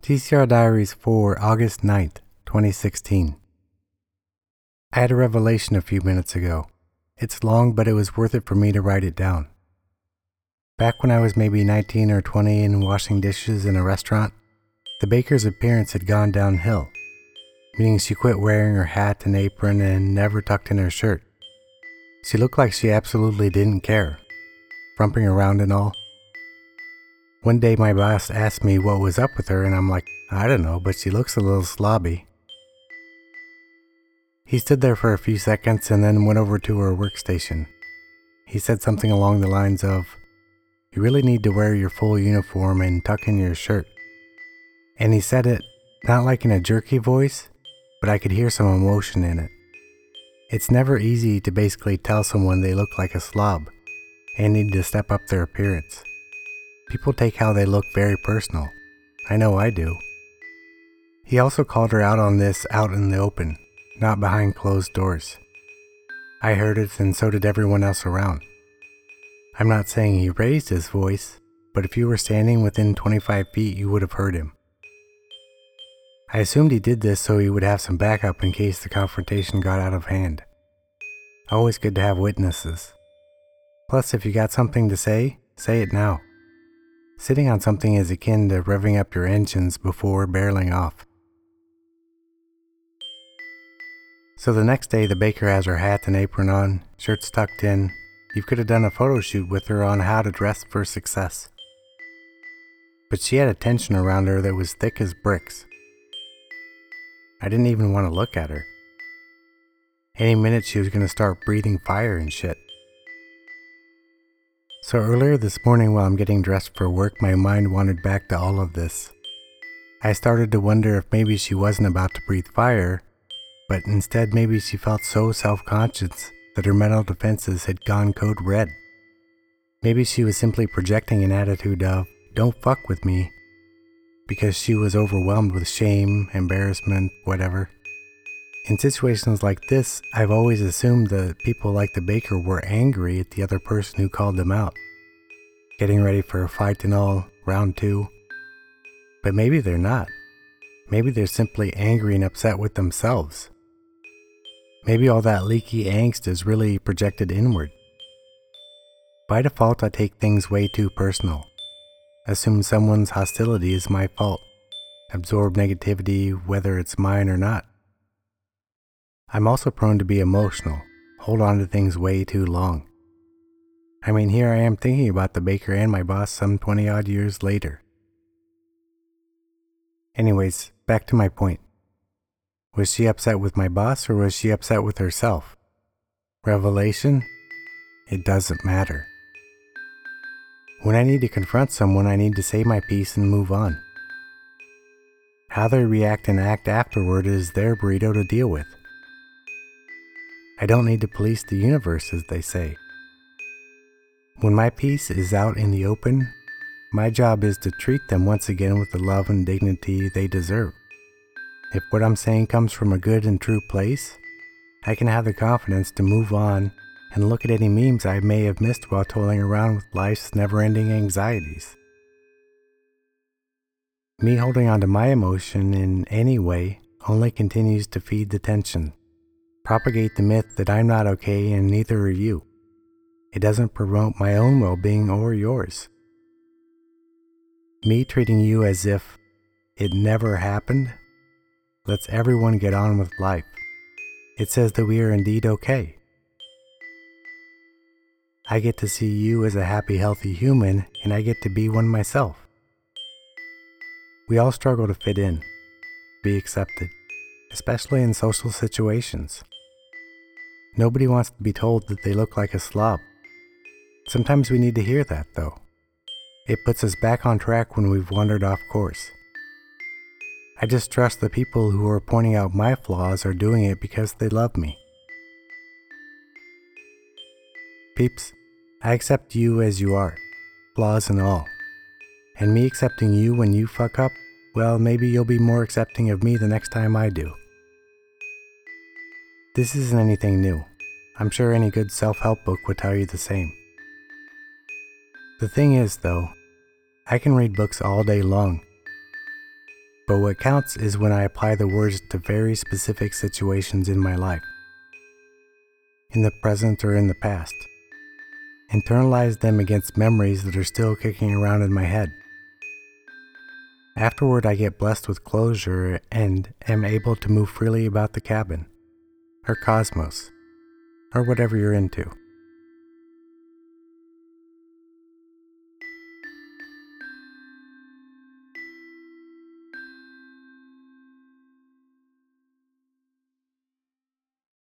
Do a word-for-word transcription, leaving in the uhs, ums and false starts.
T C R Diaries for August ninth, twenty sixteen. I had a revelation a few minutes ago. It's long, but it was worth it for me to write it down. Back when I was maybe nineteen or twenty and washing dishes in a restaurant, the baker's appearance had gone downhill, meaning she quit wearing her hat and apron and never tucked in her shirt. She looked like she absolutely didn't care, frumping around and all. One day my boss asked me what was up with her, and I'm like, I don't know, but she looks a little slobby. He stood there for a few seconds and then went over to her workstation. He said something along the lines of, "You really need to wear your full uniform and tuck in your shirt." And he said it not like in a jerky voice, but I could hear some emotion in it. It's never easy to basically tell someone they look like a slob and need to step up their appearance. People take how they look very personal. I know I do. He also called her out on this out in the open, not behind closed doors. I heard it, and so did everyone else around. I'm not saying he raised his voice, but if you were standing within twenty-five feet, you would have heard him. I assumed he did this so he would have some backup in case the confrontation got out of hand. Always good to have witnesses. Plus, if you got something to say, say it now. Sitting on something is akin to revving up your engines before barreling off. So the next day, the baker has her hat and apron on, shirts tucked in. You could have done a photo shoot with her on how to dress for success. But she had a tension around her that was thick as bricks. I didn't even want to look at her. Any minute she was going to start breathing fire and shit. So earlier this morning while I'm getting dressed for work, my mind wandered back to all of this. I started to wonder if maybe she wasn't about to breathe fire, but instead maybe she felt so self-conscious that her mental defenses had gone code red. Maybe she was simply projecting an attitude of, don't fuck with me, because she was overwhelmed with shame, embarrassment, whatever. In situations like this, I've always assumed that people like the baker were angry at the other person who called them out, getting ready for a fight and all, round two. But maybe they're not. Maybe they're simply angry and upset with themselves. Maybe all that leaky angst is really projected inward. By default, I take things way too personal. Assume someone's hostility is my fault. Absorb negativity whether it's mine or not. I'm also prone to be emotional, hold on to things way too long. I mean, here I am thinking about the baker and my boss some twenty odd years later. Anyways, back to my point. Was she upset with my boss or was she upset with herself? Revelation? It doesn't matter. When I need to confront someone, I need to say my piece and move on. How they react and act afterward is their burrito to deal with. I don't need to police the universe, as they say. When my piece is out in the open, my job is to treat them once again with the love and dignity they deserve. If what I'm saying comes from a good and true place, I can have the confidence to move on and look at any memes I may have missed while toiling around with life's never-ending anxieties. Me holding on to my emotion in any way only continues to feed the tension. Propagate the myth that I'm not okay and neither are you. It doesn't promote my own well-being or yours. Me treating you as if it never happened lets everyone get on with life. It says that we are indeed okay. I get to see you as a happy, healthy human, and I get to be one myself. We all struggle to fit in, be accepted, especially in social situations. Nobody wants to be told that they look like a slob. Sometimes we need to hear that, though. It puts us back on track when we've wandered off course. I just trust the people who are pointing out my flaws are doing it because they love me. Peeps, I accept you as you are, flaws and all. And me accepting you when you fuck up, well, maybe you'll be more accepting of me the next time I do. This isn't anything new. I'm sure any good self-help book would tell you the same. The thing is, though, I can read books all day long, but what counts is when I apply the words to very specific situations in my life, in the present or in the past. Internalize them against memories that are still kicking around in my head. Afterward, I get blessed with closure and am able to move freely about the cabin, or cosmos, or whatever you're into.